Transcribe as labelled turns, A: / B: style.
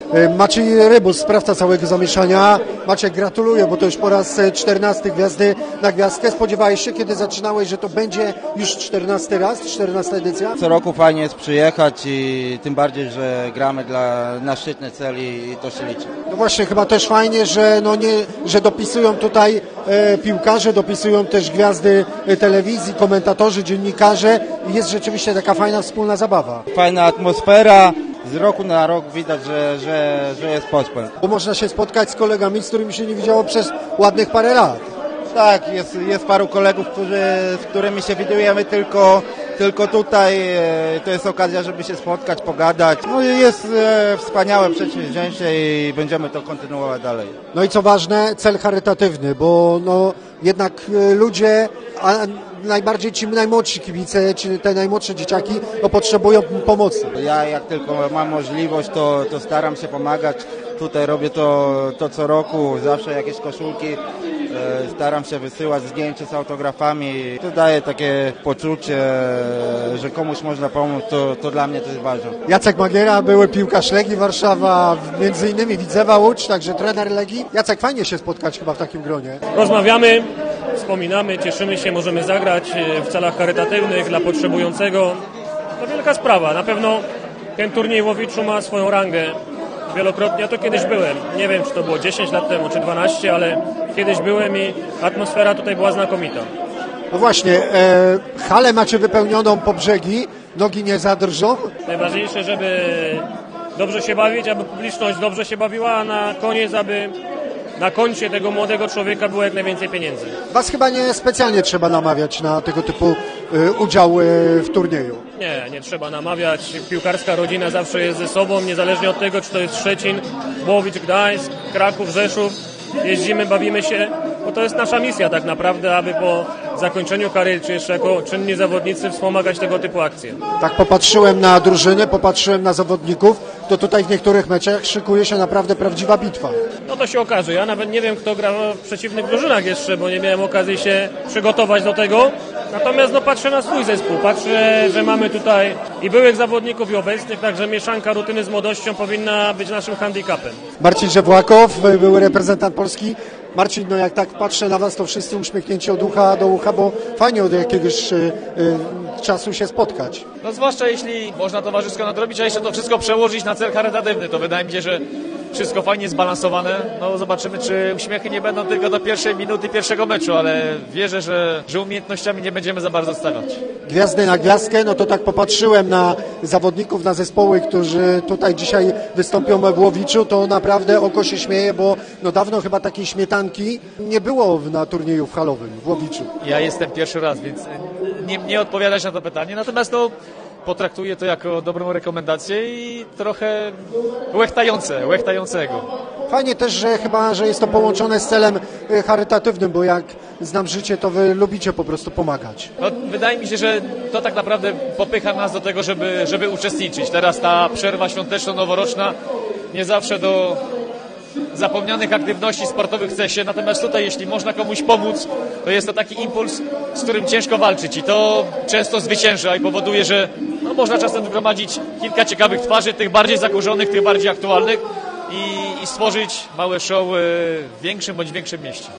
A: Maciej Rybus, sprawca całego zamieszania. Maciek, gratuluję, bo to już po raz 14 Gwiazdy na Gwiazdkę. Spodziewałeś się, kiedy zaczynałeś, że to będzie już 14 raz, 14 edycja?
B: Co roku fajnie jest przyjechać i tym bardziej, że gramy na szczytny cel i to się liczy.
A: No właśnie, chyba też fajnie, że, że dopisują tutaj piłkarze, dopisują też gwiazdy telewizji, komentatorzy, dziennikarze. Jest rzeczywiście taka fajna wspólna zabawa.
B: Fajna atmosfera. Z roku na rok widać, że jest podpęd.
A: Bo można się spotkać z kolegami, z którymi się nie widziało przez ładnych parę lat.
B: Tak, jest paru kolegów, z którymi się widujemy tylko tutaj. To jest okazja, żeby się spotkać, pogadać. No i jest wspaniałe przedsięwzięcie i będziemy to kontynuować dalej.
A: No i co ważne, cel charytatywny, bo jednak ludzie, a najbardziej ci najmłodsi kibice, czy te najmłodsze dzieciaki, potrzebują pomocy.
B: Ja jak tylko mam możliwość, to staram się pomagać. Tutaj robię to co roku, zawsze jakieś koszulki. Staram się wysyłać zdjęcia z autografami. To daje takie poczucie, że komuś można pomóc, to dla mnie to jest ważne.
A: Jacek Magiera, były piłkarz Legii Warszawa, między innymi Widzewa Łódź, także trener Legii. Jacek, fajnie się spotkać chyba w takim gronie.
C: Rozmawiamy, wspominamy, cieszymy się, możemy zagrać w celach charytatywnych dla potrzebującego. To wielka sprawa. Na pewno ten turniej w Łowiczu ma swoją rangę. Wielokrotnie, ja to kiedyś byłem, nie wiem czy to było 10 lat temu, czy 12, ale kiedyś byłem i atmosfera tutaj była znakomita.
A: No właśnie, halę macie wypełnioną po brzegi, nogi nie zadrżą?
C: Najważniejsze, żeby dobrze się bawić, aby publiczność dobrze się bawiła, a na koniec, aby na koncie tego młodego człowieka było jak najwięcej pieniędzy.
A: Was chyba nie specjalnie trzeba namawiać na tego typu udział w turnieju.
C: Nie trzeba namawiać. Piłkarska rodzina zawsze jest ze sobą, niezależnie od tego, czy to jest Szczecin, Łowicz, Gdańsk, Kraków, Rzeszów. Jeździmy, bawimy się, bo to jest nasza misja tak naprawdę, aby po zakończeniu kariery, czy jeszcze jako czynni zawodnicy wspomagać tego typu akcje.
A: Tak popatrzyłem na drużyny, popatrzyłem na zawodników, to tutaj w niektórych meczach szykuje się naprawdę prawdziwa bitwa.
C: No to się okaże. Ja nawet nie wiem, kto gra w przeciwnych drużynach jeszcze, bo nie miałem okazji się przygotować do tego. Natomiast patrzę na swój zespół. Patrzę, że mamy tutaj i byłych zawodników, i obecnych, także mieszanka rutyny z młodością powinna być naszym handicapem.
A: Marcin Żewłakow, były reprezentant Polski. Marcin, jak tak patrzę na was, to wszyscy uśmiechnięci od ucha do ucha, bo fajnie od jakiegoś czasu się spotkać.
D: No zwłaszcza jeśli można towarzysko nadrobić, a jeszcze to wszystko przełożyć na cel charytatywny, to wydaje mi się, że wszystko fajnie zbalansowane. No zobaczymy, czy uśmiechy nie będą tylko do pierwszej minuty pierwszego meczu, ale wierzę, że umiejętnościami nie będziemy za bardzo stawiać.
A: Gwiazdy na Gwiazdkę, to tak popatrzyłem na zawodników, na zespoły, którzy tutaj dzisiaj wystąpią w Łowiczu, to naprawdę oko się śmieje, bo dawno chyba takiej śmietanki nie było na turnieju halowym w Łowiczu.
D: Ja jestem pierwszy raz, więc nie odpowiadać na to pytanie, natomiast potraktuję to jako dobrą rekomendację i trochę łechtającego.
A: Fajnie też, że jest to połączone z celem charytatywnym, bo jak znam życie, to wy lubicie po prostu pomagać.
D: No, wydaje mi się, że to tak naprawdę popycha nas do tego, żeby uczestniczyć. Teraz ta przerwa świąteczno-noworoczna nie zawsze do zapomnianych aktywności sportowych chce się, natomiast tutaj jeśli można komuś pomóc, to jest to taki impuls, z którym ciężko walczyć i to często zwycięża i powoduje, że można czasem zgromadzić kilka ciekawych twarzy, tych bardziej zakurzonych, tych bardziej aktualnych i stworzyć małe show w większym bądź większym mieście.